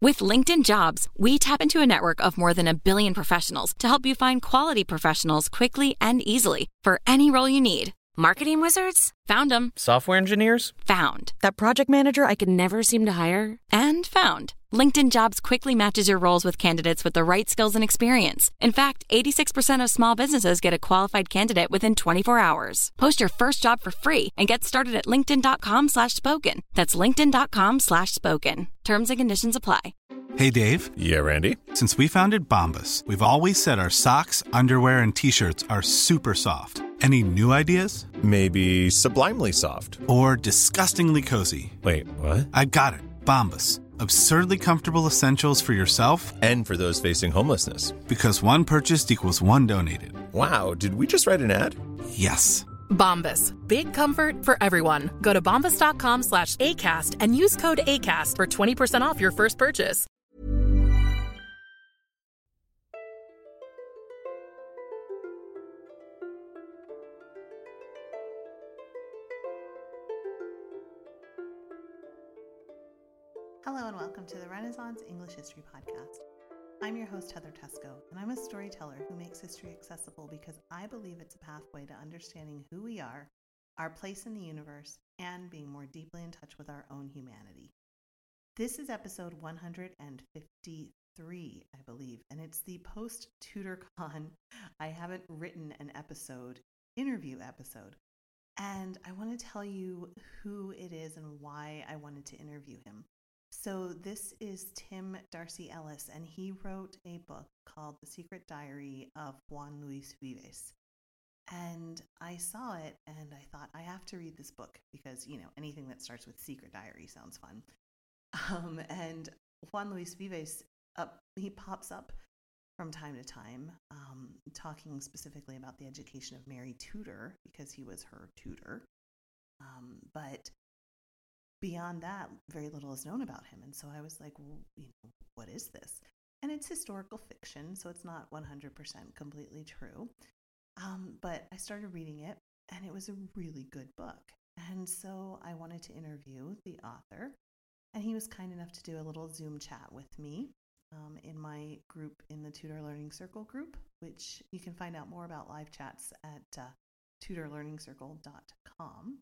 With LinkedIn Jobs, we tap into a network of more than 1 billion professionals to help you find quality professionals quickly and easily for any role you need. Marketing wizards? Found them. Software engineers? Found. That project manager I could never seem to hire? And found. LinkedIn Jobs quickly matches your roles with candidates with the right skills and experience. In fact, 86% of small businesses get a qualified candidate within 24 hours. Post your first job for free and get started at linkedin.com/spoken. That's linkedin.com/spoken. Terms and conditions apply. Hey, Dave. Yeah, Randy. Since we founded Bombas, we've always said our socks, underwear, and T-shirts are super soft. Any new ideas? Maybe sublimely soft. Or disgustingly cozy. Wait, what? I got it. Bombas. Absurdly comfortable essentials for yourself and for those facing homelessness. Because one purchased equals one donated. Wow, did we just write an ad? Yes. Bombas. Big comfort for everyone. Go to bombas.com/ACAST and use code ACAST for 20% off your first purchase. Hello and welcome to the Renaissance English History Podcast. I'm your host, Heather Tesco, and I'm a storyteller who makes history accessible because I believe it's a pathway to understanding who we are, our place in the universe, and being more deeply in touch with our own humanity. This is episode 153, I believe, and it's the post-TutorCon I haven't written an interview episode. And I want to tell you who it is and why I wanted to interview him. So this is Tim Darcy Ellis, and he wrote a book called The Secret Diary of Juan Luis Vives. And I saw it and I thought, I have to read this book because, anything that starts with Secret Diary sounds fun. And Juan Luis Vives, he pops up from time to time, talking specifically about the education of Mary Tudor because he was her tutor. But beyond that, very little is known about him. And so I was like, well, what is this? And it's historical fiction, so it's not 100% completely true. But I started reading it, and it was a really good book. And so I wanted to interview the author, and he was kind enough to do a little Zoom chat with me in my group in the Tutor Learning Circle group, which you can find out more about live chats at tutorlearningscircle.com.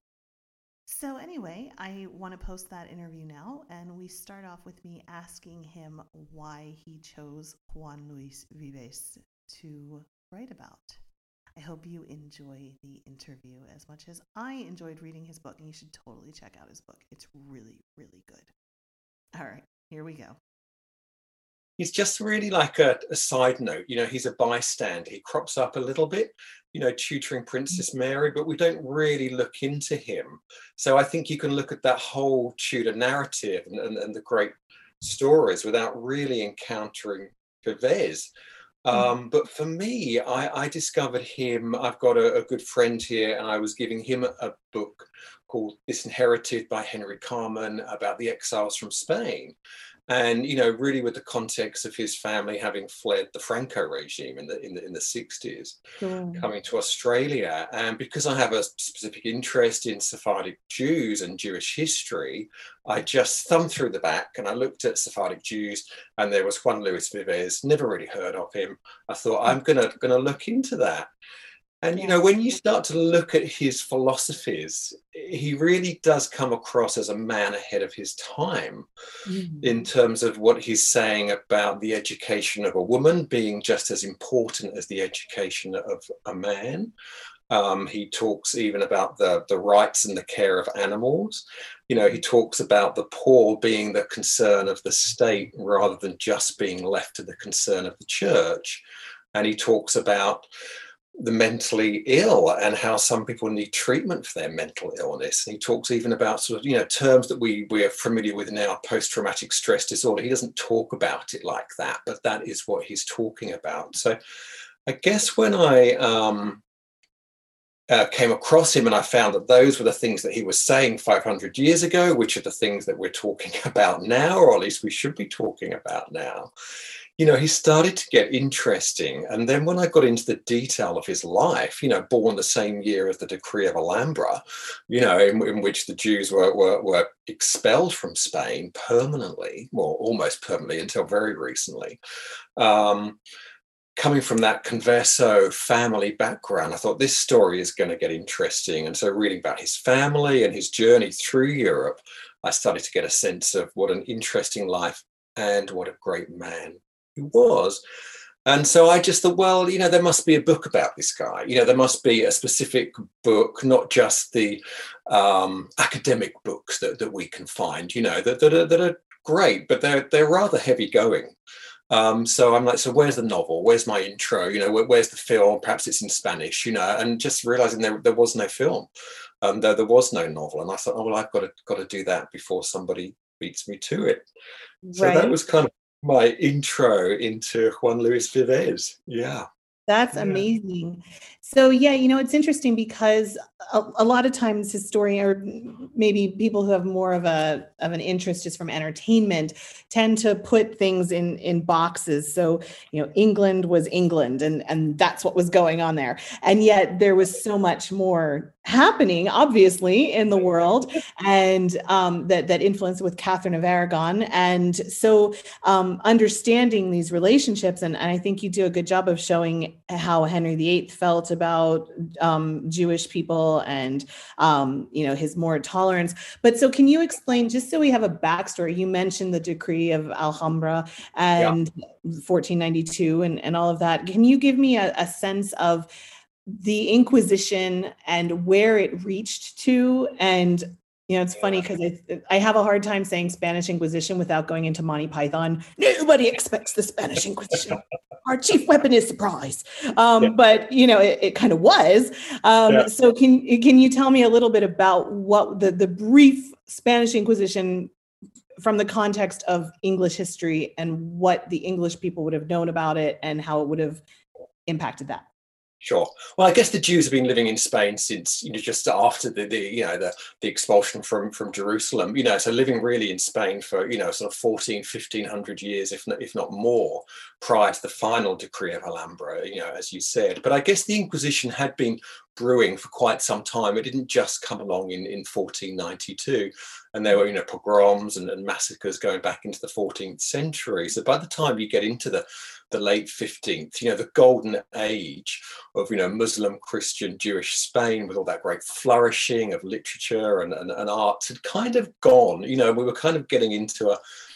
So anyway, I want to post that interview now, and we start off with me asking him why he chose Juan Luis Vives to write about. I hope you enjoy the interview as much as I enjoyed reading his book, and you should totally check out his book. It's really, really good. All right, here we go. He's just really like a side note. He's a bystander. He crops up a little bit, tutoring Princess Mary, but we don't really look into him. So I think you can look at that whole Tudor narrative and the great stories without really encountering Vives. But for me, I discovered him. I've got a good friend here, and I was giving him a book called Disinherited by Henry Carman about the exiles from Spain. And, really with the context of his family having fled the Franco regime in the 60s, coming to Australia. And because I have a specific interest in Sephardic Jews and Jewish history, I just thumbed through the back and I looked at Sephardic Jews, and there was Juan Luis Vives. Never really heard of him. I thought, I'm gonna look into that. And, when you start to look at his philosophies, he really does come across as a man ahead of his time in terms of what he's saying about the education of a woman being just as important as the education of a man. He talks even about the rights and the care of animals. He talks about the poor being the concern of the state rather than just being left to the concern of the church. And he talks about the mentally ill and how some people need treatment for their mental illness. And he talks even about terms that we are familiar with now, post-traumatic stress disorder. He doesn't talk about it like that, but that is what he's talking about. So I guess when I came across him, and I found that those were the things that he was saying 500 years ago, which are the things that we're talking about now, or at least we should be talking about now. He started to get interesting. And then when I got into the detail of his life, born the same year as the Decree of Alhambra, in which the Jews were expelled from Spain permanently, well, almost permanently until very recently. Coming from that converso family background, I thought this story is going to get interesting. And so reading about his family and his journey through Europe, I started to get a sense of what an interesting life and what a great man he was. And so I just thought, well, there must be a book about this guy. There must be a specific book, not just the academic books that we can find, that are great, but they're rather heavy going. So I'm like, so where's the novel? Where's my intro? Where's the film? Perhaps it's in Spanish, and just realizing there was no film, there was no novel. And I thought, oh, well, I've got to do that before somebody beats me to it. So Right. that was kind of my intro into Juan Luis Vives. Yeah. That's Yeah. amazing. So yeah, it's interesting because a lot of times historian, or maybe people who have more of an interest just from entertainment, tend to put things in boxes. So, England was England, and that's what was going on there. And yet there was so much more happening, obviously, in the world, and that influence with Catherine of Aragon. And so understanding these relationships, and I think you do a good job of showing how Henry VIII felt about Jewish people and his more tolerance. But so can you explain, just so we have a backstory, you mentioned the Decree of Alhambra and 1492 and all of that. Can you give me a sense of the Inquisition and where it reached to? And it's funny because I have a hard time saying Spanish Inquisition without going into Monty Python. Nobody expects the Spanish Inquisition. Our chief weapon is surprise. But, it kind of was. So can you tell me a little bit about what the brief Spanish Inquisition from the context of English history and what the English people would have known about it and how it would have impacted that? Sure. Well, I guess the Jews have been living in Spain since just after the expulsion from Jerusalem. So living really in Spain for sort of 1,500 years, if not more, prior to the final Decree of Alhambra. As you said. But I guess the Inquisition had been brewing for quite some time. It didn't just come along in 1492, and there were pogroms and massacres going back into the 14th century. So by the time you get into the late 15th, the golden age of Muslim, Christian, Jewish Spain, with all that great flourishing of literature and arts, had kind of gone. We were kind of getting into a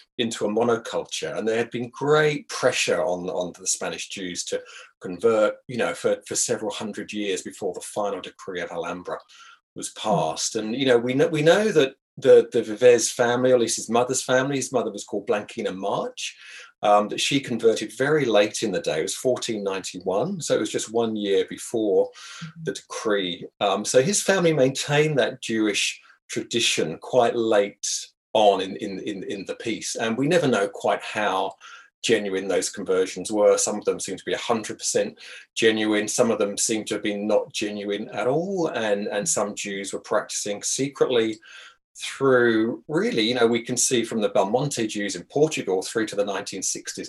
monoculture, and there had been great pressure on the Spanish Jews to convert, for several hundred years before the final Decree of Alhambra was passed. And we know that the Vives family, or at least his mother's family, his mother was called Blanquina March, that she converted very late in the day. It was 1491, so it was just 1 year before the decree. So his family maintained that Jewish tradition quite late on in the piece, and we never know quite how genuine those conversions were. Some of them seem to be 100% genuine. Some of them seem to have been not genuine at all, and some Jews were practicing secretly through, really, we can see from the Belmonte Jews in Portugal through to the 1960s,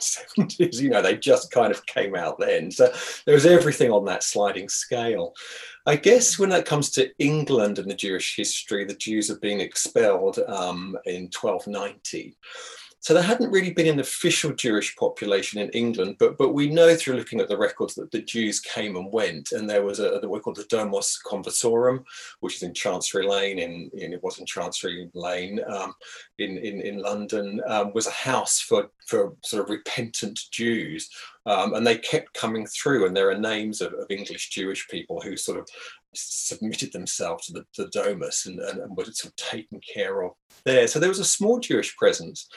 1970s, they just kind of came out then. So there was everything on that sliding scale. I guess when it comes to England and the Jewish history, the Jews have been expelled in 1290. So there hadn't really been an official Jewish population in England, but we know through looking at the records that the Jews came and went, and there was what we call the Domus Conversorum, which is in Chancery Lane in Chancery Lane in London, was a house for sort of repentant Jews, and they kept coming through. And there are names of English Jewish people who sort of submitted themselves to the Domus and were sort of taken care of there. So there was a small Jewish presence.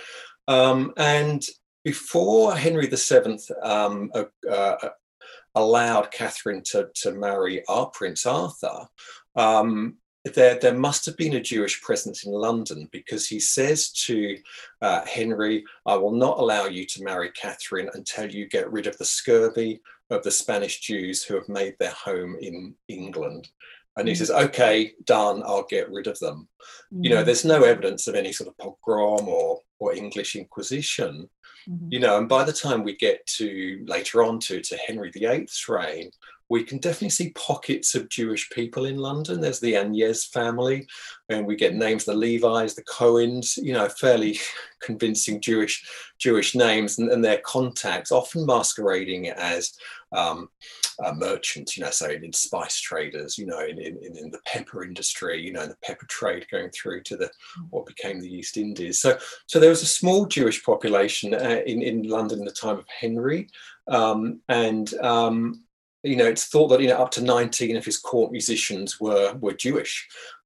And before Henry VII allowed Catherine to marry our Prince Arthur, there must have been a Jewish presence in London, because he says to Henry, I will not allow you to marry Catherine until you get rid of the scurvy of the Spanish Jews who have made their home in England. And he says, okay, done, I'll get rid of them. You know, there's no evidence of any sort of pogrom or English Inquisition, you know, and by the time we get to later on to Henry VIII's reign, we can definitely see pockets of Jewish people in London. There's the Agnès family, and we get names, the Levis, the Cohens, you know, fairly convincing Jewish names, and their contacts, often masquerading as merchants, you know, so in spice traders, you know, in the pepper industry, you know, the pepper trade going through to what became the East Indies. So there was a small Jewish population in London in the time of Henry, you know, it's thought that, you know, up to 19 of his court musicians were Jewish.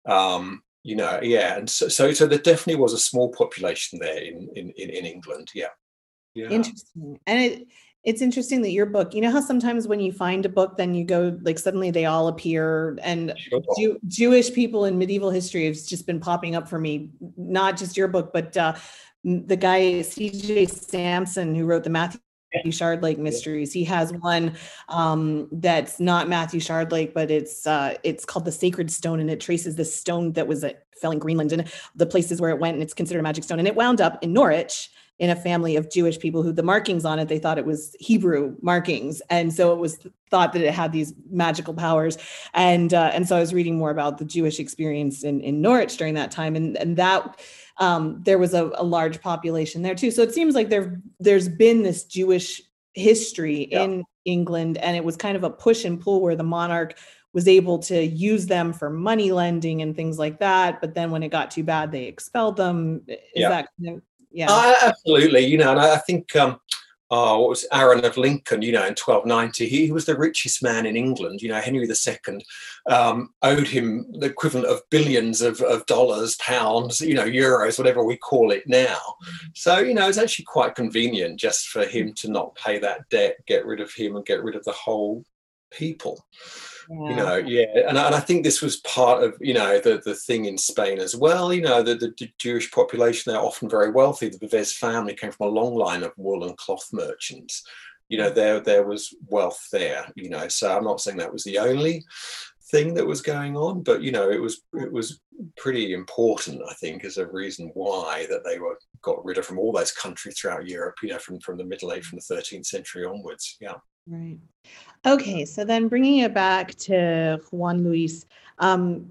You know, yeah, and so there definitely was a small population there in England. Yeah. Interesting. And it's interesting that your book, you know how sometimes when you find a book, then you go, like, suddenly they all appear, and Sure. Jewish people in medieval history has just been popping up for me, not just your book, but the guy C.J. Sampson, who wrote the Matthew Shardlake mysteries. He has one that's not Matthew Shardlake, but it's called The Sacred Stone, and it traces this stone that fell in Greenland and the places where it went, and it's considered a magic stone. And it wound up in Norwich in a family of Jewish people who the markings on it, they thought it was Hebrew markings. And so it was thought that it had these magical powers. And so I was reading more about the Jewish experience in Norwich during that time. And that there was a large population there too. So it seems like there's been this Jewish history in England, and it was kind of a push and pull where the monarch was able to use them for money lending and things like that. But then when it got too bad, they expelled them. Is that kind of, absolutely. You know, and I think what was Aaron of Lincoln, you know, in 1290, he was the richest man in England. You know, Henry II owed him the equivalent of billions of dollars, pounds, you know, euros, whatever we call it now. So, you know, it's actually quite convenient just for him to not pay that debt, get rid of him and get rid of the whole people. You know, and I think this was part of, you know, the thing in Spain as well. You know, the Jewish population, they're often very wealthy. The Vives family came from a long line of wool and cloth merchants. You know, there was wealth there, you know, so I'm not saying that was the only thing that was going on, but, you know, it was pretty important, I think, as a reason why that they got rid of from all those countries throughout Europe, you know, from the Middle Age, from the 13th century onwards. Yeah. Right. Okay. So then bringing it back to Juan Luis, can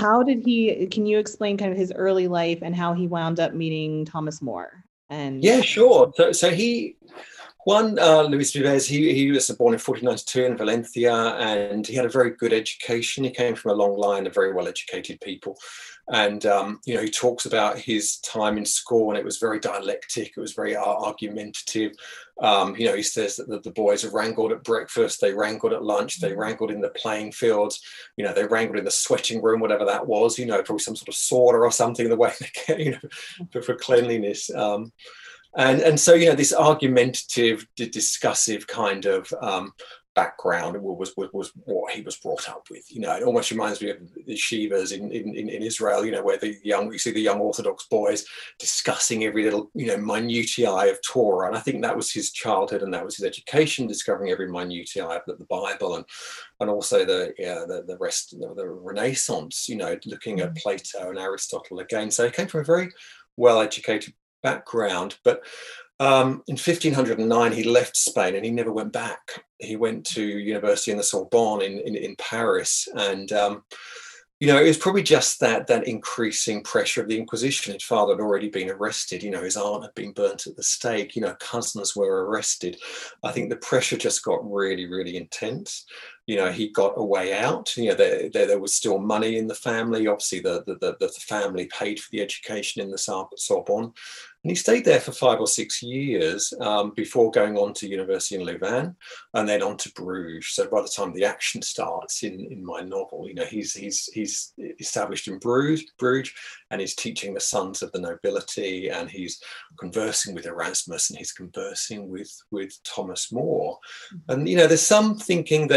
you explain kind of his early life and how he wound up meeting Thomas More? And yeah, sure. So Juan Luis Vives, he was born in 1492 in Valencia, and he had a very good education. He came from a long line of very well-educated people. And, you know, he talks about his time in school, and it was very dialectic. It was very argumentative. You know, he says that the boys wrangled at breakfast, they wrangled at lunch, they wrangled in the playing fields, you know, they wrangled in the sweating room, whatever that was, you know, probably some sort of sauna or something, the way they get, you know, for cleanliness. And so, you know, this argumentative, discussive kind of background was what he was brought up with. You know, it almost reminds me of the Shivas in Israel, you know, where you see the young Orthodox boys discussing every little, you know, minutiae of Torah. And I think that was his childhood, and that was his education, discovering every minutiae of the Bible, and also the rest of the Renaissance, you know, looking at Plato and Aristotle again. So he came from a very well-educated background, but in 1509 he left Spain and he never went back. He went to university in the Sorbonne in Paris, and you know, it was probably just that increasing pressure of the Inquisition. His father had already been arrested. You know, his aunt had been burnt at the stake. You know, cousins were arrested. I think the pressure just got really, really intense. You know, he got a way out. You know, there was still money in the family. Obviously, the family paid for the education in the Sorbonne. And he stayed there for 5 or 6 years before going on to university in Louvain and then on to Bruges. So by the time the action starts in my novel, you know, he's established in Bruges, and he's teaching the sons of the nobility, and he's conversing with Erasmus, and he's conversing with Thomas More. And, you know, there's some thinking that he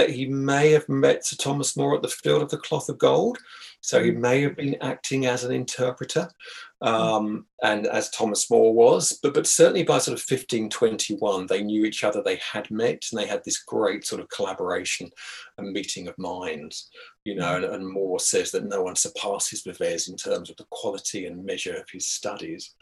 may have met Sir Thomas More at the Field of the Cloth of Gold. So he may have been acting as an interpreter, and as Thomas More was, but certainly by sort of 1521, they knew each other, they had met, and they had this great sort of collaboration and meeting of minds, you know, and More says that no one surpasses Vives in terms of the quality and measure of his studies.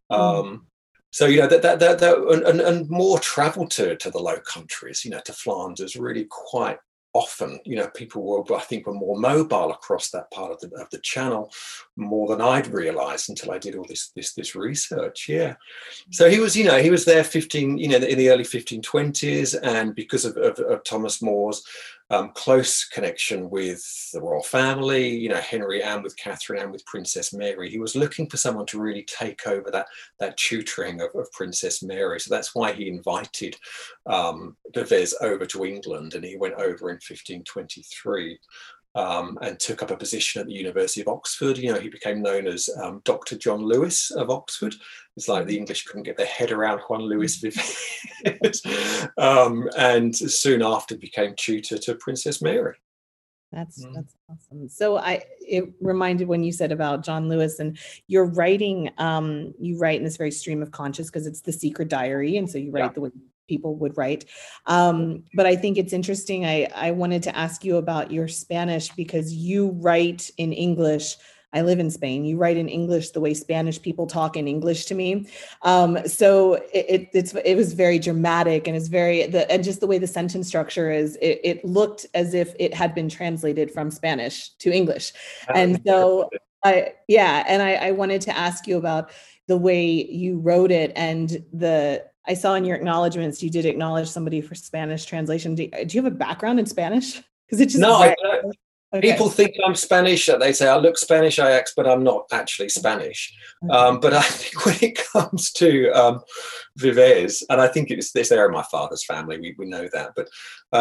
So, you know, and More travelled to the Low Countries, you know, to Flanders really quite often. You know, people were, I think, were more mobile across that part of the channel more than I'd realised until I did all this research. Yeah, so he was, you know, he was there in the early 1520s, and because of Thomas More's close connection with the royal family, you know, Henry and with Catherine and with Princess Mary, he was looking for someone to really take over that tutoring of Princess Mary. So that's why he invited Vives over to England, and he went over in 1523 and took up a position at the University of Oxford. You know, he became known as Dr. John Lewis of Oxford. It's like the English couldn't get their head around Juan Luis Vives. And soon after became tutor to Princess Mary. That's awesome. So it reminded when you said about John Lewis, and you're writing, you write in this very stream of conscious because it's the secret diary. And so you write the way people would write. But I think it's interesting. I wanted to ask you about your Spanish, because you write in English. I live in Spain. You write in English the way Spanish people talk in English to me. So it was very dramatic, and it's and just the way the sentence structure is, it looked as if it had been translated from Spanish to English. And so I wanted to ask you about the way you wrote it, and I saw in your acknowledgements, you did acknowledge somebody for Spanish translation. Do you have a background in Spanish? Because it just I don't. Okay. People think I'm Spanish. They say I look Spanish, I act, but I'm not actually Spanish. But I think when it comes to Vives, and I think it's this area of my father's family, we know that. But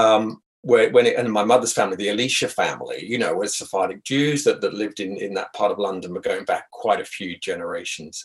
and my mother's family, the Alicia family, you know, was Sephardic Jews that lived in that part of London. We're going back quite a few generations.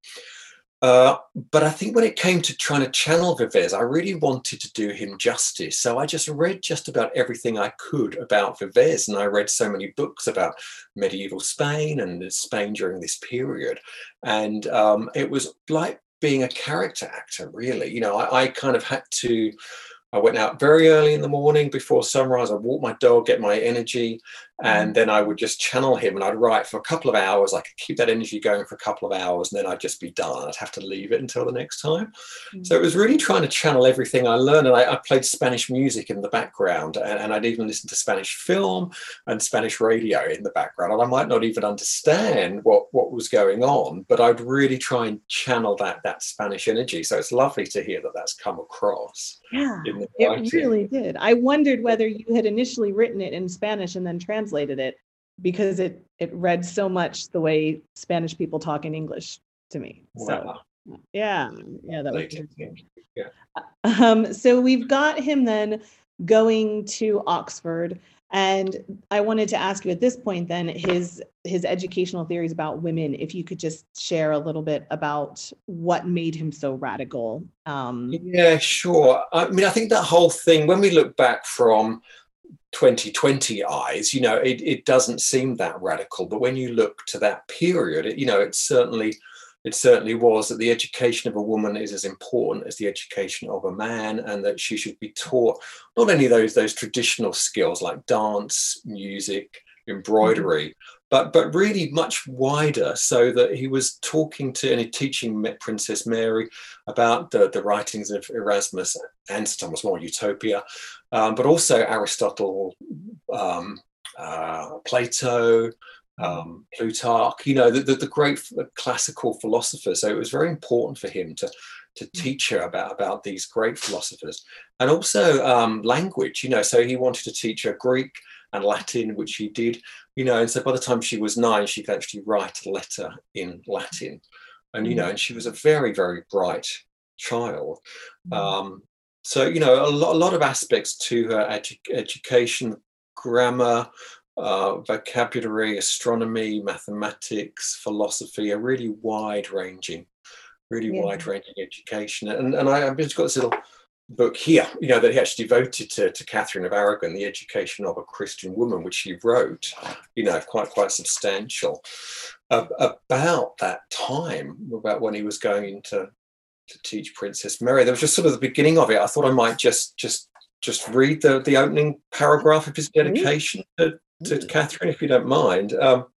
But I think when it came to trying to channel Vives, I really wanted to do him justice. So I just read just about everything I could about Vives, and I read so many books about medieval Spain and Spain during this period. And it was like being a character actor, really. You know, I kind of had to, I went out very early in the morning before sunrise. I'd walk my dog, get my energy, and then I would just channel him, and I'd write for a couple of hours. I could keep that energy going for a couple of hours, and then I'd just be done. I'd have to leave it until the next time. So it was really trying to channel everything I learned. And I played Spanish music in the background, and I'd even listen to Spanish film and Spanish radio in the background. And I might not even understand what was going on, but I'd really try and channel that Spanish energy. So it's lovely to hear that that's come across. Yeah, it really did. I wondered whether you had initially written it in Spanish and then translated it, because it read so much the way Spanish people talk in English to me. Wow. So yeah, that was interesting. Yeah. So we've got him then going to Oxford, and I wanted to ask you at this point then his educational theories about women, if you could just share a little bit about what made him so radical. Yeah, sure. I mean, I think that whole thing, when we look back from 2020 eyes, you know, it doesn't seem that radical, but when you look to that period, it certainly was that the education of a woman is as important as the education of a man, and that she should be taught not only those traditional skills like dance, music, embroidery, but really much wider, so that he was talking to and teaching Princess Mary about the writings of Erasmus and Sir Thomas More, Utopia, but also Aristotle, Plato, Plutarch, you know, the great classical philosophers. So it was very important for him to teach her about these great philosophers, and also language, you know. So he wanted to teach her Greek and Latin, which he did, you know. And so by the time she was 9, she could actually write a letter in Latin, and you know, and she was a very, very bright child. So you know, a lot of aspects to her education, grammar, vocabulary, astronomy, mathematics, philosophy, a really wide-ranging education. And I've just got this little book here, that he actually devoted to Catherine of Aragon, The Education of a Christian Woman, which he wrote, quite substantial, about that time, about when he was going into to teach Princess Mary. There was just sort of the beginning of it. I thought I might just read the opening paragraph of his dedication to Catherine, if you don't mind.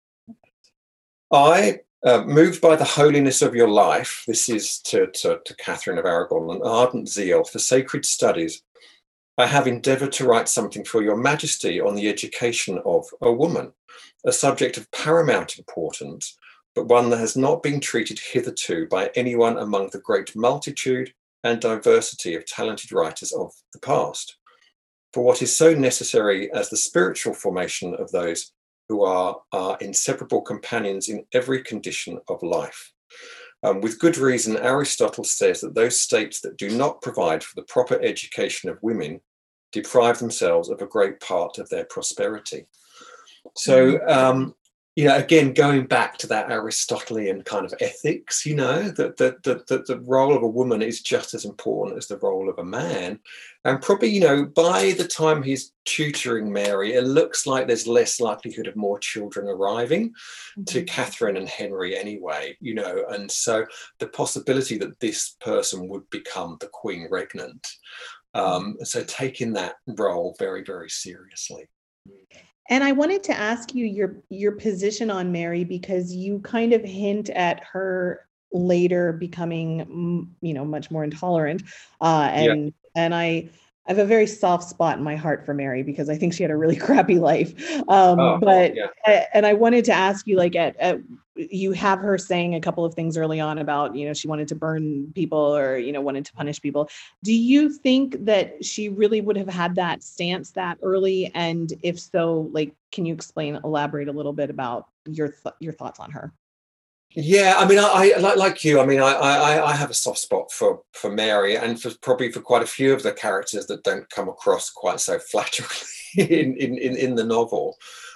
I, moved by the holiness of your life, this is to Catherine of Aragon, an ardent zeal for sacred studies, I have endeavoured to write something for your majesty on the education of a woman, a subject of paramount importance, but one that has not been treated hitherto by anyone among the great multitude and diversity of talented writers of the past. For what is so necessary as the spiritual formation of those who are our inseparable companions in every condition of life. With good reason, Aristotle says that those states that do not provide for the proper education of women deprive themselves of a great part of their prosperity. So, again, going back to that Aristotelian kind of ethics, that the role of a woman is just as important as the role of a man. And probably, by the time he's tutoring Mary, it looks like there's less likelihood of more children arriving to Catherine and Henry anyway, and so the possibility that this person would become the Queen Regnant. So taking that role very, very seriously. And I wanted to ask you your position on Mary, because you kind of hint at her later becoming, much more intolerant. And I have a very soft spot in my heart for Mary, because I think she had a really crappy life. And I wanted to ask you, you have her saying a couple of things early on about, she wanted to burn people or, wanted to punish people. Do you think that she really would have had that stance that early? And if so, can you elaborate a little bit about your thoughts on her? Yeah, I mean, I like you. I mean, I have a soft spot for Mary, and probably for quite a few of the characters that don't come across quite so flatteringly in the novel.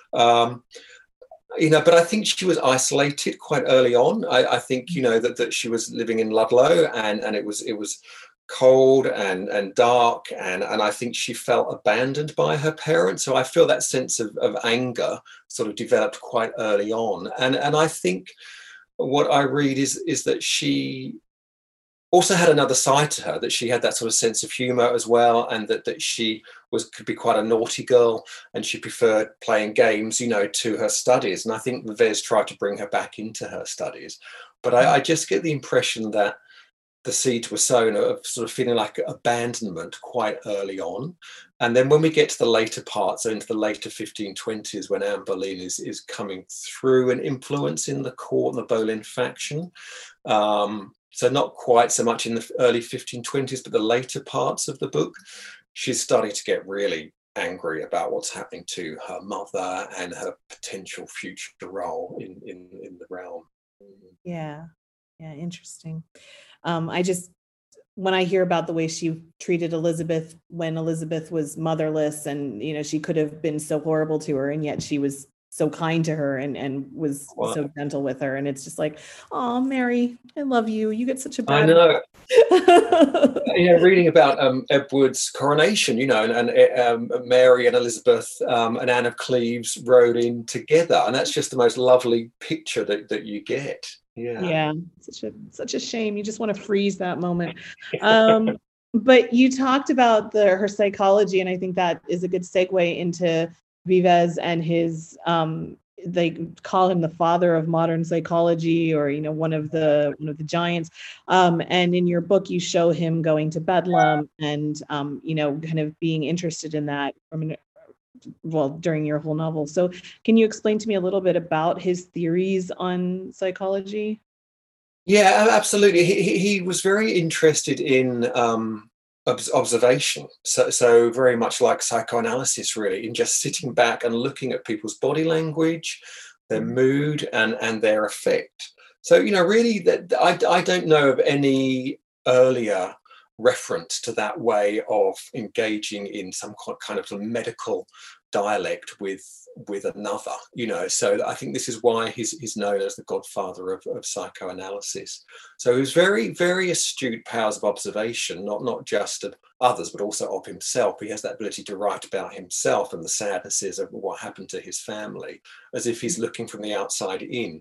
But I think she was isolated quite early on. I think that she was living in Ludlow, and it was cold and dark, and I think she felt abandoned by her parents. So I feel that sense of anger sort of developed quite early on, and I think what I read is that she also had another side to her, that she had that sort of sense of humor as well, and that she could be quite a naughty girl, and she preferred playing games, to her studies. And I think Vives tried to bring her back into her studies. But I just get the impression that the seeds were sown of sort of feeling like abandonment quite early on. And then when we get to the later parts, so into the later 1520s, when Anne Boleyn is coming through and influencing the court and the Boleyn faction, so not quite so much in the early 1520s, but the later parts of the book, she's starting to get really angry about what's happening to her mother and her potential future role in the realm. Yeah, interesting. When I hear about the way she treated Elizabeth when Elizabeth was motherless, and she could have been so horrible to her, and yet she was so kind to her and was so gentle with her, and it's just like, oh, Mary, I love you. You get such a bad. I know. Reading about Edward's coronation, and Mary and Elizabeth and Anne of Cleves rode in together, and that's just the most lovely picture that you get. Yeah, such a shame. You just want to freeze that moment. But you talked about her psychology, and I think that is a good segue into Vives and his. They call him the father of modern psychology, or one of the giants. And in your book, you show him going to Bedlam, and kind of being interested in that during your whole novel. So can you explain to me a little bit about his theories on psychology? Yeah, absolutely. He was very interested in observation. So very much like psychoanalysis, really, in just sitting back and looking at people's body language, their mood and their effect. So, really, that I don't know of any earlier reference to that way of engaging in some kind of medical dialect with another, so I think this is why he's known as the godfather of psychoanalysis. So he was very, very astute powers of observation, not just of others but also of himself. He has that ability to write about himself and the sadnesses of what happened to his family as if he's looking from the outside in.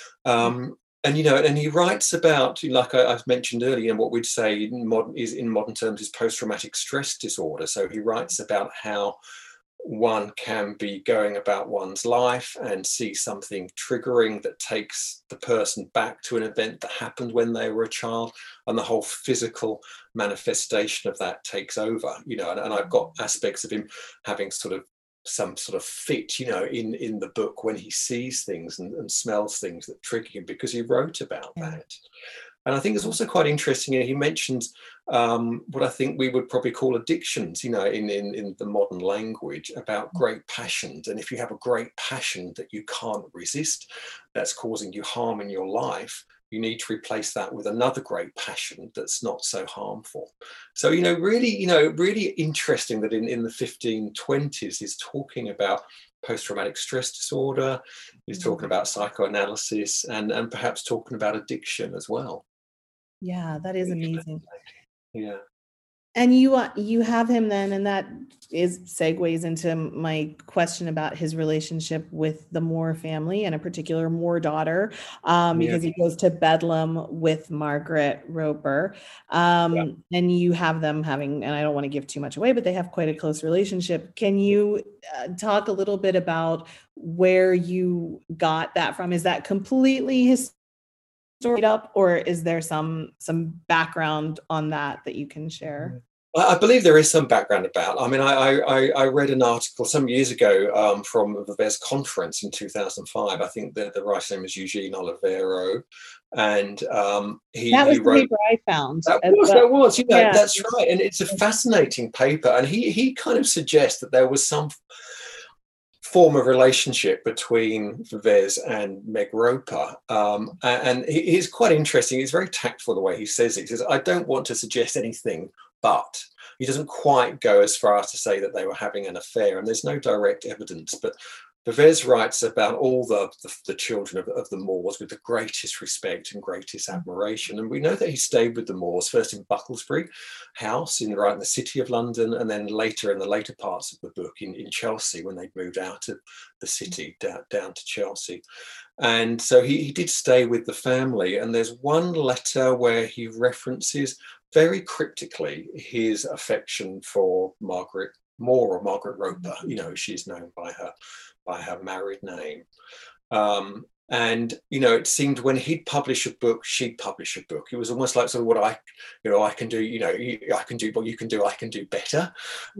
And he writes about, like I've mentioned earlier, what we'd say in modern terms is post-traumatic stress disorder. So he writes about how one can be going about one's life and see something triggering that takes the person back to an event that happened when they were a child, and the whole physical manifestation of that takes over. And I've got aspects of him having some sort of fit, in the book when he sees things and smells things that trigger him, because he wrote about that. And I think it's also quite interesting. He mentions what I think we would probably call addictions, in the modern language, about great passions. And if you have a great passion that you can't resist, that's causing you harm in your life, you need to replace that with another great passion that's not so harmful. So, really interesting that in the 1520s, he's talking about post-traumatic stress disorder, he's talking about psychoanalysis, and perhaps talking about addiction as well. Yeah, that is amazing. Yeah. And you have him then, and that segues into my question about his relationship with the Moore family, and a particular Moore daughter, because he goes to Bedlam with Margaret Roper. And you have them having, and I don't want to give too much away, but they have quite a close relationship. Can you talk a little bit about where you got that from? Is that completely his story up, or is there some background on that you can share? I believe there is some background about. I mean, I read an article some years ago from Vevey's conference in 2005. I think the writer's name is Eugene Olivero, and he that was wrote, the paper I found. That was, that's right, and it's a fascinating paper. And he kind of suggests that there was some form of relationship between Vevey and Meg Roper, and he's quite interesting. He's very tactful the way he says it. He says, I don't want to suggest anything, but he doesn't quite go as far as to say that they were having an affair, and there's no direct evidence. But Vevey writes about all the children of the Moores with the greatest respect and greatest admiration. And we know that he stayed with the Moores first in Bucklesbury House in the city of London, and then later in the later parts of the book in Chelsea, when they moved out of the city down to Chelsea. And so he did stay with the family. And there's one letter where he references very cryptically his affection for Margaret Moore, or Margaret Roper. She's known by her married name. And it seemed when he'd publish a book, she'd publish a book. It was almost like sort of what I can do, I can do what you can do, I can do better.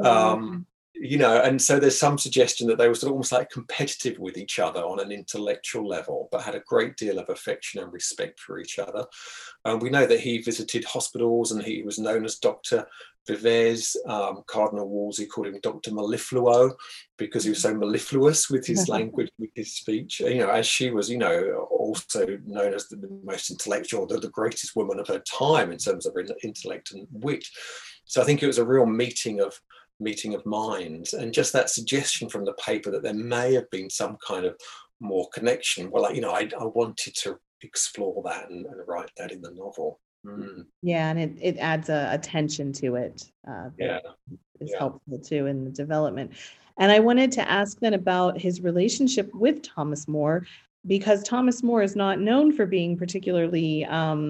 And so there's some suggestion that they were sort of almost like competitive with each other on an intellectual level, but had a great deal of affection and respect for each other. We know that he visited hospitals, and he was known as Dr. Vevey. Cardinal Wolsey called him Dr. Mellifluo, because he was so mellifluous with his language, with his speech. As she was, also known as the most intellectual, the greatest woman of her time in terms of her intellect and wit. So I think it was a real meeting of minds, and just that suggestion from the paper that there may have been some kind of more connection. Well, I wanted to explore that and write that in the novel. Yeah, and it adds a tension to it. Is helpful too in the development. And I wanted to ask then about his relationship with Thomas More, because Thomas More is not known for being particularly,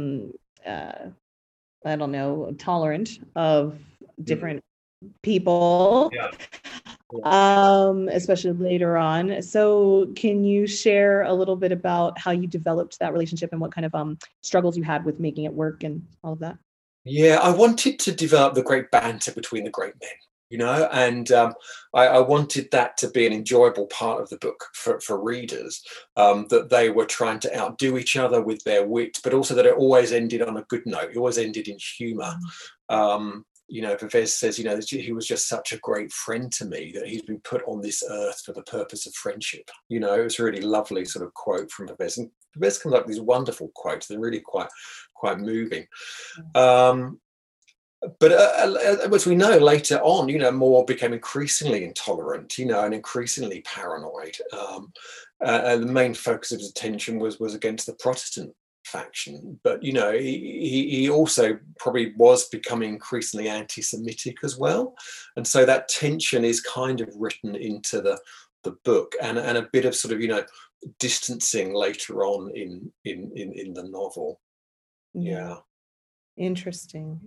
tolerant of different people, especially later on. So can you share a little bit about how you developed that relationship and what kind of struggles you had with making it work and all of that? Yeah, I wanted to develop the great banter between the great men, and I wanted that to be an enjoyable part of the book for readers, that they were trying to outdo each other with their wit, but also that it always ended on a good note. It always ended in humour. Vevey says, he was just such a great friend to me that he's been put on this earth for the purpose of friendship. It was a really lovely sort of quote from Vevey. And Vevey comes up with these wonderful quotes. They're really quite moving. But as we know later on, More became increasingly intolerant, and increasingly paranoid. And the main focus of his attention was against the Protestant faction. But, he also probably was becoming increasingly anti-Semitic as well. And so that tension is kind of written into the book, and a bit of sort of, distancing later on in the novel. Yeah. Interesting.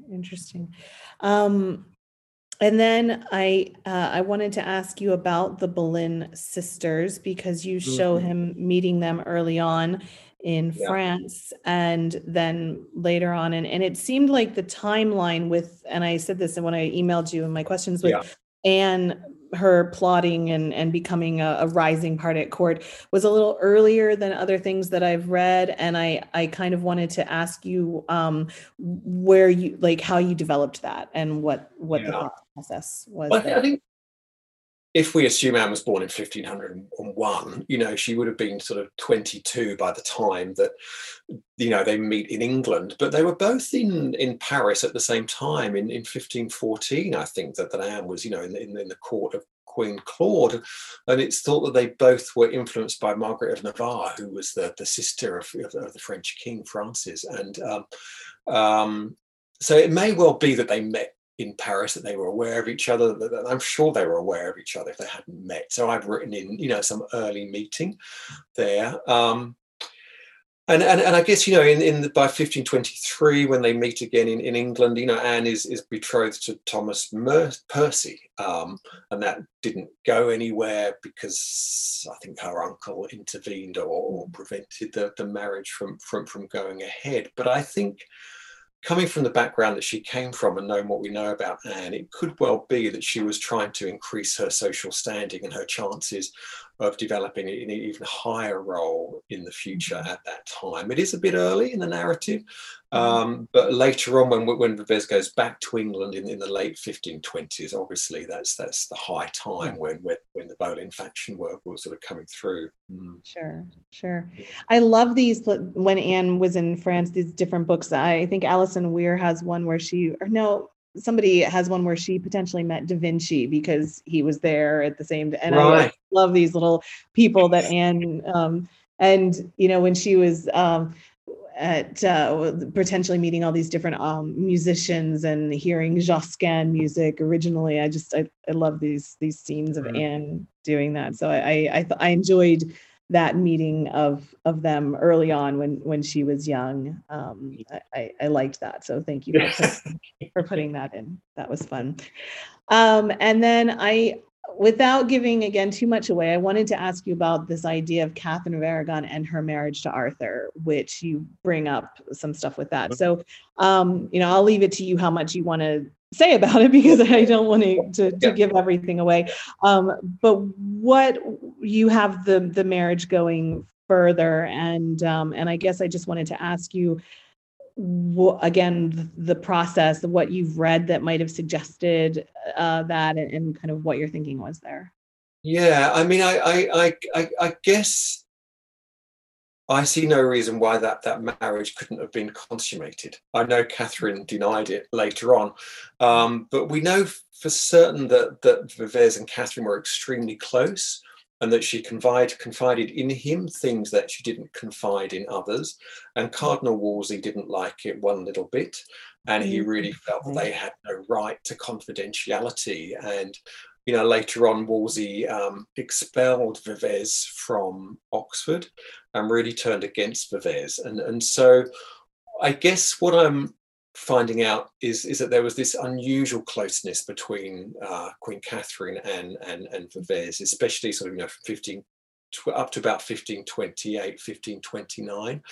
And then I wanted to ask you about the Boleyn sisters, because you show him meeting them early on in France, and then later on, and it seemed like the timeline with, and I said this when I emailed you in my questions, with Anne, her plotting and becoming a rising part at court, was a little earlier than other things that I've read. And I kind of wanted to ask you where you, like, how you developed that and what the thought process was. Well, I think if we assume Anne was born in 1501, she would have been sort of 22 by the time that, they meet in England. But they were both in Paris at the same time in 1514, I think, that Anne was, in the court of Queen Claude. And it's thought that they both were influenced by Margaret of Navarre, who was the sister of the French King Francis. And so it may well be that they met in Paris, that they were aware of each other. That I'm sure they were aware of each other if they hadn't met. So I've written in, some early meeting there. And I guess, by 1523, when they meet again in England, Anne is betrothed to Thomas Percy. And that didn't go anywhere because I think her uncle intervened or prevented the marriage from going ahead. But I think, coming from the background that she came from and knowing what we know about Anne, it could well be that she was trying to increase her social standing and her chances of developing an even higher role in the future at that time. It is a bit early in the narrative, but later on, when Vives goes back to England in the late 1520s, obviously that's the high time when the Boleyn faction were sort of coming through. Sure. I love these, when Anne was in France, these different books. I think Alison Weir has one where somebody has one where she potentially met Da Vinci because he was there at the same, and I love these little people that Anne, and when she was at potentially meeting all these different musicians and hearing Josquin music originally. I love these scenes of Anne doing that. So I enjoyed that meeting of them early on when she was young. I liked that. So thank you for putting that in. That was fun. And then without giving again too much away, I wanted to ask you about this idea of Catherine of Aragon and her marriage to Arthur, which you bring up some stuff with that. So, I'll leave it to you how much you want to say about it, because I don't want to give everything away. But what you have the marriage going further, and I guess I just wanted to ask you, again, the process of what you've read that might have suggested that, and kind of what your thinking was there. Yeah, I mean, I guess I see no reason why that marriage couldn't have been consummated. I know Catherine denied it later on, but we know for certain that Vives and Catherine were extremely close, and that she confided in him things that she didn't confide in others. And Cardinal Wolsey didn't like it one little bit, and he really felt that they had no right to confidentiality. And later on, Wolsey expelled Vives from Oxford and really turned against Vives. And so I guess what I'm finding out is that there was this unusual closeness between Queen Catherine and Vives, especially sort of, from up to about 1528, 1529.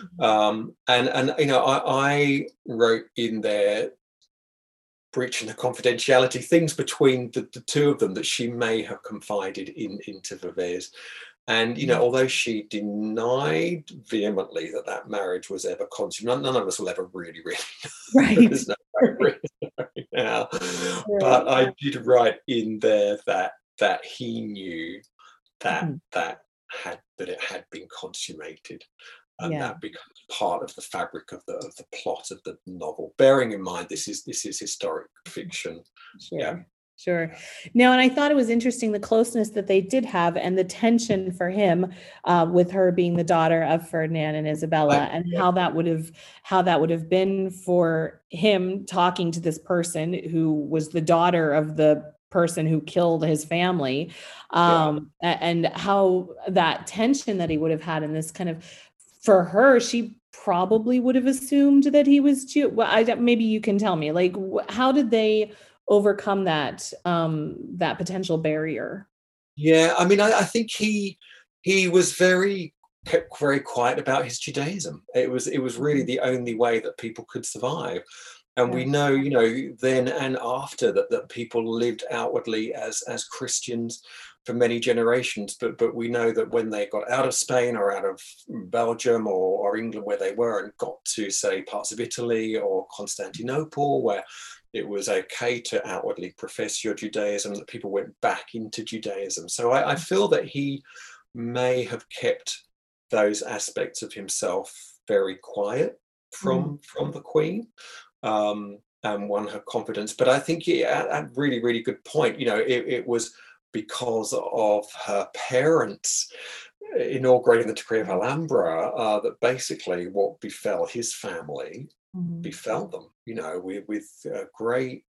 I wrote in there, breaching the confidentiality, things between the two of them that she may have confided into Vives. And, although she denied vehemently that marriage was ever consummated, none of us will ever really know. Right. There's no way now. But I did write in there that he knew that it had been consummated. and that becomes part of the fabric of the plot of the novel. Bearing in mind this is historic fiction. Sure. Now, and I thought it was interesting the closeness that they did have and the tension for him with her being the daughter of Ferdinand and Isabella, and how that would have been for him talking to this person who was the daughter of the person who killed his family, and how that tension that he would have had in this kind of, for her, she probably would have assumed that he was Jew. Well, maybe you can tell me, like, how did they overcome that that potential barrier? Yeah, I mean, I think he was kept very quiet about his Judaism. It was really the only way that people could survive. And we know, then and after that people lived outwardly as Christians for many generations. But we know that when they got out of Spain or out of Belgium or England, where they were, and got to, say, parts of Italy or Constantinople, where it was okay to outwardly profess your Judaism, that people went back into Judaism. So I feel that he may have kept those aspects of himself very quiet from the Queen. And won her confidence. But I think a really, really good point. It was because of her parents inaugurating the Decree of Alhambra that basically what befell his family befell them. With great,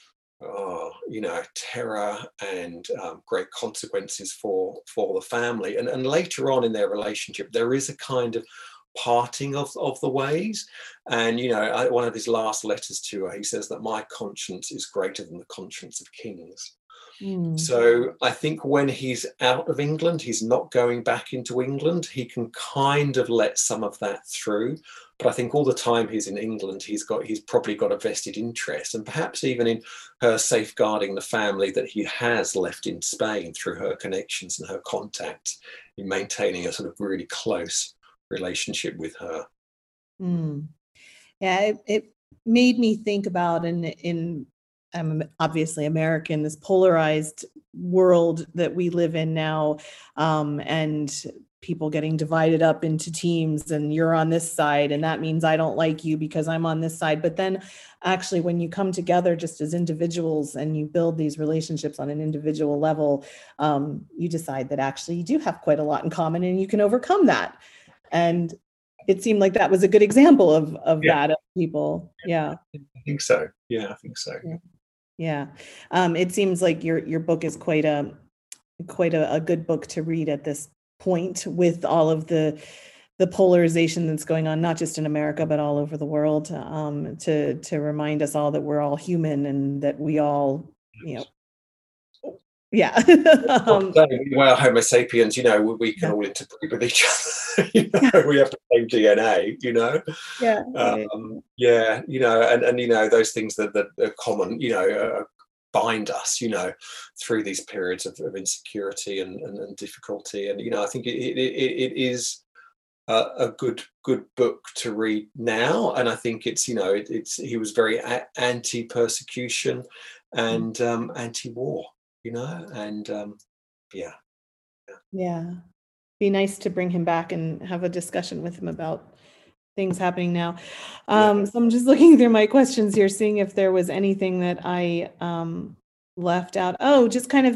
terror and great consequences for the family. And later on in their relationship, there is a kind of parting of the ways. And one of his last letters to her, he says that my conscience is greater than the conscience of kings. So I think when he's out of England, he's not going back into England, he can kind of let some of that through. But I think all the time he's in England, he's probably got a vested interest, and perhaps even in her safeguarding the family that he has left in Spain through her connections and her contacts, in maintaining a sort of really close relationship with her. Yeah, it made me think about in I'm obviously American, this polarized world that we live in now, and people getting divided up into teams, and you're on this side, and that means I don't like you because I'm on this side. But then actually, when you come together just as individuals and you build these relationships on an individual level, you decide that actually you do have quite a lot in common and you can overcome that. And it seemed like that was a good example of that, of people. Yeah. I think so. Yeah, I think so. Yeah. It seems like your book is quite a good book to read at this point, with all of the polarization that's going on, not just in America, but all over the world, to remind us all that we're all human and that we all, yeah. Well, Homo sapiens, we can all interbreed with each other. We have the same DNA, and those things that are common, bind us, through these periods of insecurity and difficulty. And I think it is a good book to read now. And I think it's he was very anti-persecution and anti-war. Be nice to bring him back and have a discussion with him about things happening now. So I'm just looking through my questions here, seeing if there was anything that I left out. Oh, just kind of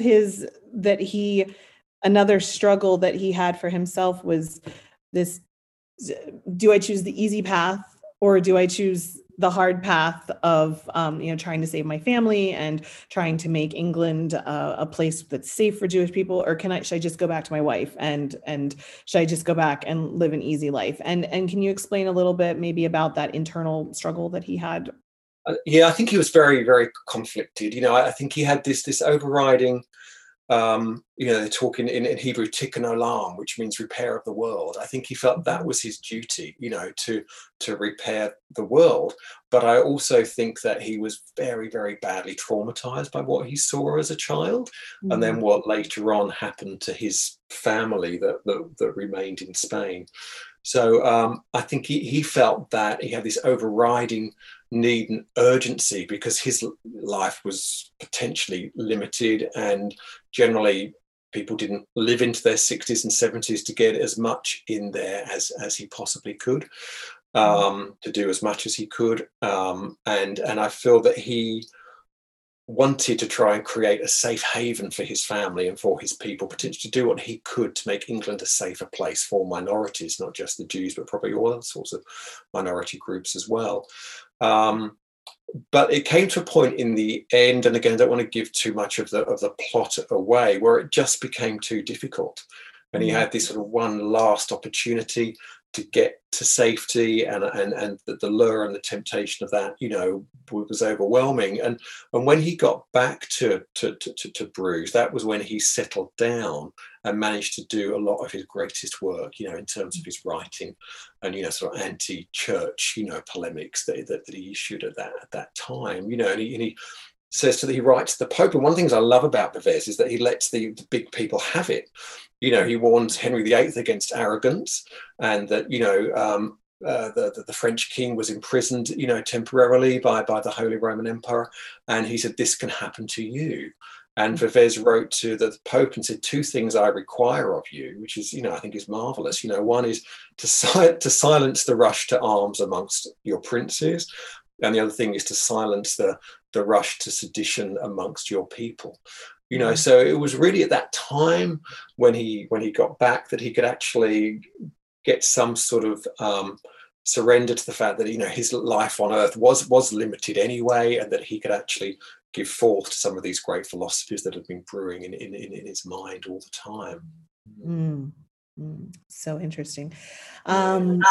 another struggle that he had for himself was this: do I choose the easy path, or do I choose the hard path of trying to save my family and trying to make England a place that's safe for Jewish people, or should I just go back to my wife and should I just go back and live an easy life? And can you explain a little bit maybe about that internal struggle that he had? I think he was very, very conflicted. I think he had this overriding, they talk in Hebrew, tikkun olam, which means repair of the world. I think he felt that was his duty, to repair the world. But I also think that he was very, very badly traumatized by what he saw as a child, and then what later on happened to his family that remained in Spain. So I think he felt that he had this overriding need and urgency because his life was potentially limited and generally people didn't live into their 60s and 70s to get as much in there as he possibly could, to do as much as he could. And I feel that he wanted to try and create a safe haven for his family and for his people, potentially to do what he could to make England a safer place for minorities, not just the Jews, but probably all other sorts of minority groups as well. But it came to a point in the end, and again, I don't want to give too much of the plot away, where it just became too difficult. And he had this sort of one last opportunity to get to safety, and the lure and the temptation of that, was overwhelming. And when he got back to Bruges, that was when he settled down and managed to do a lot of his greatest work, in terms of his writing and, sort of anti-church, polemics that he issued at that time, and he says he writes to the Pope. And one of the things I love about Vives is that he lets the big people have it. He warns Henry VIII against arrogance, and that, the French king was imprisoned, temporarily by the Holy Roman Emperor. And he said, this can happen to you. And Vives wrote to the Pope and said, 2 things I require of you, which is, I think is marvelous. One is to silence the rush to arms amongst your princes. And the other thing is to silence the rush to sedition amongst your people. So it was really at that time when he got back that he could actually get some sort of surrender to the fact that, his life on earth was limited anyway, and that he could actually give forth to some of these great philosophies that have been brewing in his mind all the time. So interesting. And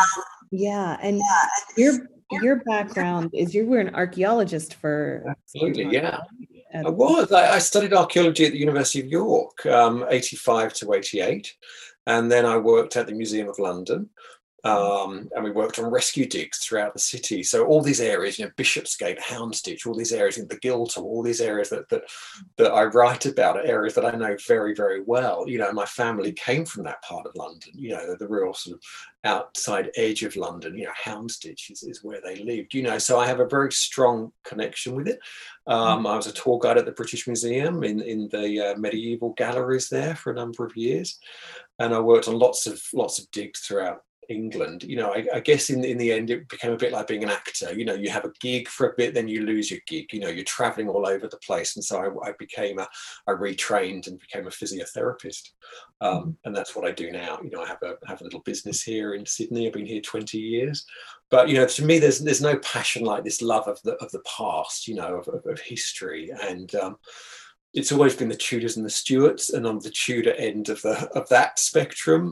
your background is you were an archaeologist for absolutely, yeah. I was. I studied archaeology at the University of York, 85 to 88, and then I worked at the Museum of London, and we worked on rescue digs throughout the city. So all these areas, Bishopsgate, Houndsditch, all these areas in the Guildhall, all these areas that I write about are areas that I know very, very well. My family came from that part of London, the real sort of outside edge of London, Houndsditch is where they lived, so I have a very strong connection with it. I was a tour guide at the British Museum in the medieval galleries there for a number of years, and I worked on lots of digs throughout England. I guess in the end it became a bit like being an actor. You have a gig for a bit, then you lose your gig. You're traveling all over the place, and so I became I retrained and became a physiotherapist, and that's what I do now. I have a little business here in Sydney. I've been here 20 years, but to me there's no passion like this love of the past, of history. And it's always been the Tudors and the Stuarts, and on the Tudor end of that spectrum,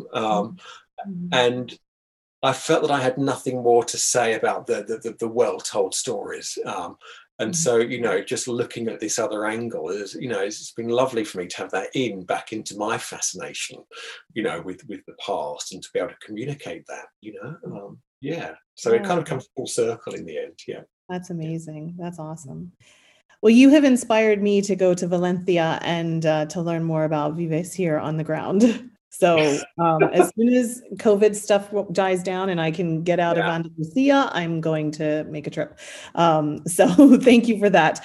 and I felt that I had nothing more to say about the well-told stories. And so, just looking at this other angle is, it's been lovely for me to have that back into my fascination, with the past, and to be able to communicate that, So it kind of comes full circle in the end. Yeah. That's amazing. That's awesome. Well, you have inspired me to go to Valencia and to learn more about Vives here on the ground. So as soon as COVID stuff dies down and I can get out of Andalusia, I'm going to make a trip. So thank you for that.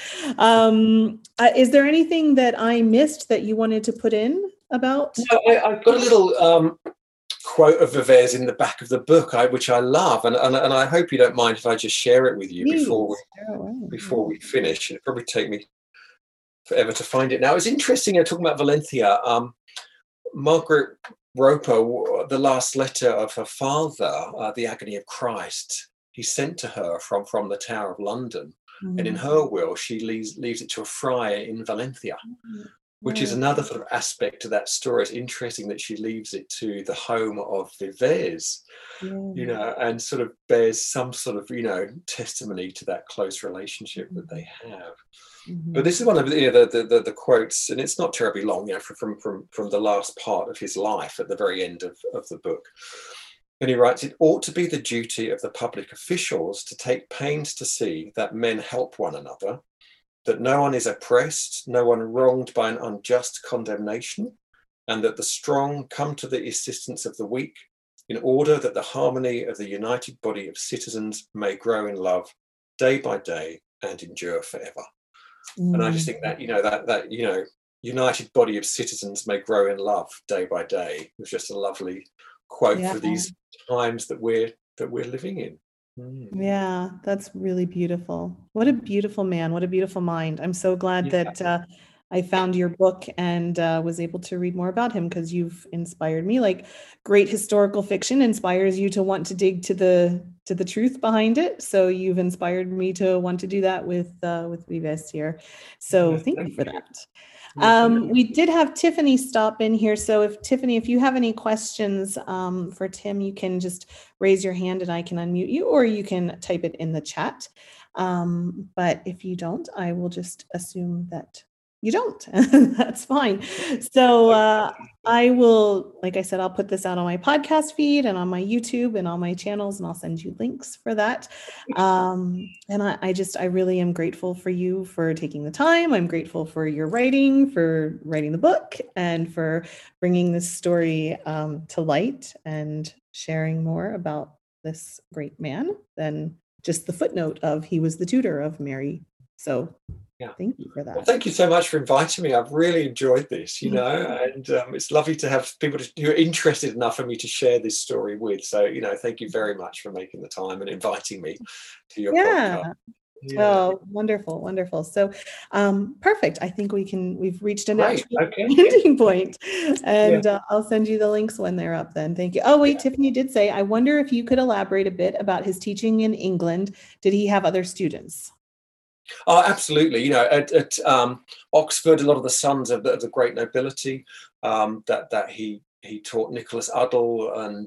Is there anything that I missed that you wanted to put in about? No, I've got a little quote of Vives in the back of the book, which I love, and I hope you don't mind if I just share it with you. Please, before we finish. It'll probably take me forever to find it. Now, it's interesting, talking about Valencia. Margaret Roper, the last letter of her father, The Agony of Christ, he sent to her from the Tower of London. And in her will, she leaves it to a friar in Valencia, which is another sort of aspect to that story. It's interesting that she leaves it to the home of Vives, and sort of bears some sort of, testimony to that close relationship that they have. But this is one of the quotes, and it's not terribly long, from the last part of his life at the very end of the book. And he writes, "It ought to be the duty of the public officials to take pains to see that men help one another, that no one is oppressed, no one wronged by an unjust condemnation, and that the strong come to the assistance of the weak, in order that the harmony of the united body of citizens may grow in love day by day and endure forever." And I just think that, united body of citizens may grow in love day by day. It was just a lovely quote for these times that we're living in. Yeah, that's really beautiful. What a beautiful man. What a beautiful mind. I'm so glad that I found your book and was able to read more about him, because you've inspired me. Like, great historical fiction inspires you to want to dig to the truth behind it. So you've inspired me to want to do that with Vives here. So thank you for that. We did have Tiffany stop in here. So Tiffany, if you have any questions for Tim, you can just raise your hand and I can unmute you, or you can type it in the chat. But if you don't, I will just assume that you don't. That's fine. So I will, like I said, I'll put this out on my podcast feed and on my YouTube and all my channels, and I'll send you links for that. And I really am grateful for you for taking the time. I'm grateful for your writing, for writing the book, and for bringing this story to light and sharing more about this great man than just the footnote of he was the tutor of Mary. So thank you for that. Well, thank you so much for inviting me. I've really enjoyed this, and it's lovely to have people who are interested enough for me to share this story with. So, thank you very much for making the time and inviting me to your podcast. Yeah. Oh, wonderful, wonderful. So, perfect. I think we've reached a natural ending point, and I'll send you the links when they're up then. Thank you. Oh, wait, Tiffany did say, I wonder if you could elaborate a bit about his teaching in England. Did he have other students? Oh, absolutely. At Oxford, a lot of the sons of the great nobility that he taught, Nicholas Udall, and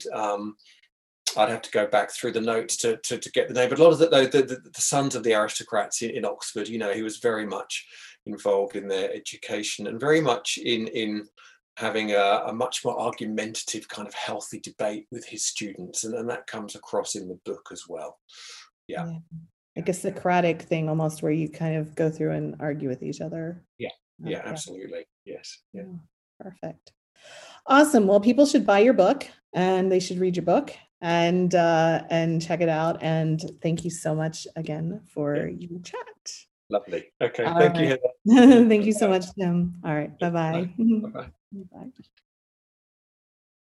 I'd have to go back through the notes to get the name. But a lot of the sons of the aristocrats in Oxford, he was very much involved in their education and very much in having a much more argumentative kind of healthy debate with his students, and that comes across in the book as well. Yeah. Like a Socratic thing almost, where you kind of go through and argue with each other. Yeah, absolutely. Yes. Yeah. Perfect. Awesome. Well, people should buy your book and they should read your book and check it out. And thank you so much again for your chat. Lovely. Okay. Thank you, Heather. Thank you so much, Tim. All right. Bye-bye. Bye-bye. Bye.